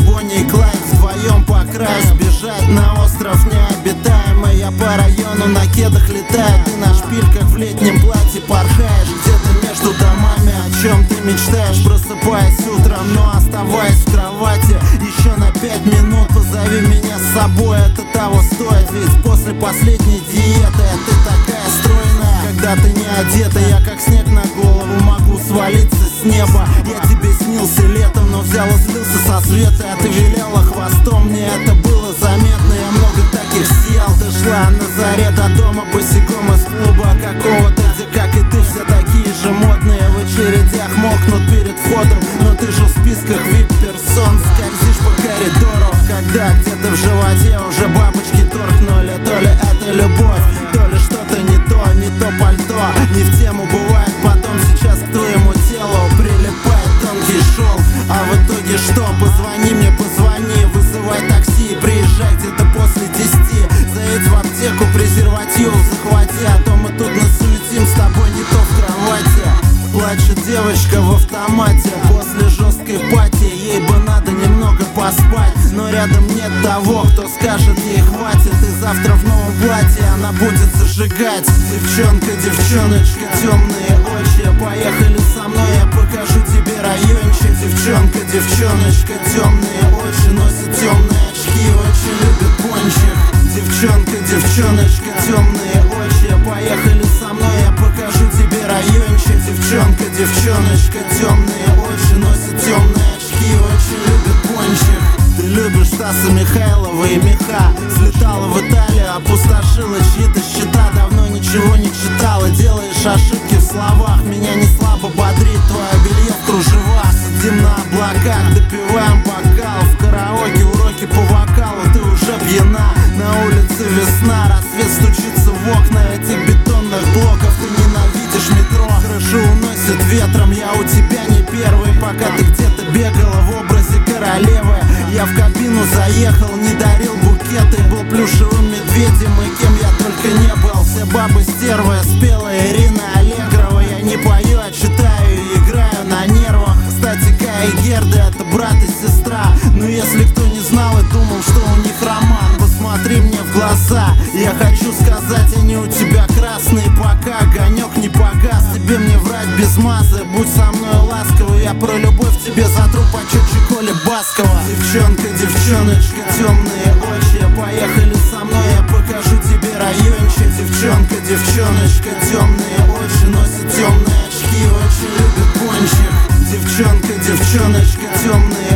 Бонни и Клайд вдвоем по краю сбежать на остров необитаемый. Я по району на кедах летаю, ты на шпильках в летнем платье порхаешь. Где-то между домами, о чем ты мечтаешь, просыпаясь утром, но оставаясь в кровати еще на 5 минут. Позови меня с собой, это того стоит, ведь после последней диеты ты такая стройная. Когда ты не одета, я как снег на голову могу свалиться с неба. Я тебе снился летом, но взял и слился со света, а ты виляла хвостом, мне это было заметно. Я много таких съел, ты шла на заре до дома босиком из клуба какого-то, где, как и ты, все такие же модные. В очередях мокнут перед входом, но ты же в списках VIP-персон. Скользишь по коридору, когда где-то в животе уже бабочки торкнули. То ли это любовь, то ли что-то не то пальто. Не в тему бывает потом, сейчас к твоему телу прилипает тонкий шелк. А в итоге что? Позвони мне, позвони, вызывай такси, приезжай где-то после 10. Заедь в аптеку, презерватив захвати, а то мы тут насуетим с тобой не то в кровати. Плачет девочка в автомате после жесткой пати, ей бы надо немного поспать, но рядом нет того, кто скажет ей хватит. И завтра в новом платье она будет зажигать. Девчонка, девчоночка, темные очи, поехали со мной, я покажу тебе райончик. Девчонка, девчоночка, темные очи, носит темные очки, очень любит пончик. Девчонка, девчоночка, темные очи, поехали со мной, я покажу тебе райончик. Девчонка, девчоночка, темные очи, носит темные очки, очень любит пончик. Ты любишь Стаса Михайлова и меха. Слетала в Италию, опустошила чьи-то счета. Давно ничего не читала, делаешь ошибки в словах. Меня не слабо бодрит твое белье в кружевах. Сидим на облаках, допиваем бокал. В караоке уроки по вокалу, ты уже пьяна. На улице весна, рассвет стучится в окна этих бетонных блоков. Ты ненавидишь метро, крышу уносит ветром. Я у тебя не первый, пока ты где-то бегала в образе королевы. Я в кабину заехал, не дарил букеты, был плюшевым медведем и кем я только не был. Все бабы стервы, спелая Ирина Аллегрова. Я не пою, а читаю и играю на нервах. Кстати, Кая и Герда — это брат и сестра. Но если кто не знал и думал, что у них роман, посмотри мне в глаза, я хочу сказать, они у тебя красные. Пока огонек не погас, тебе мне врать без мазы. Будь со мной ласковый, я про любовь тебе затру почетче Коли Баскова. Девчонка, девчоночка, темные очи, поехали со мной, я покажу тебе райончик. Девчонка, девчоночка, темные очи, носит темные очки, очень любит пончик. Девчонка, девчоночка, темные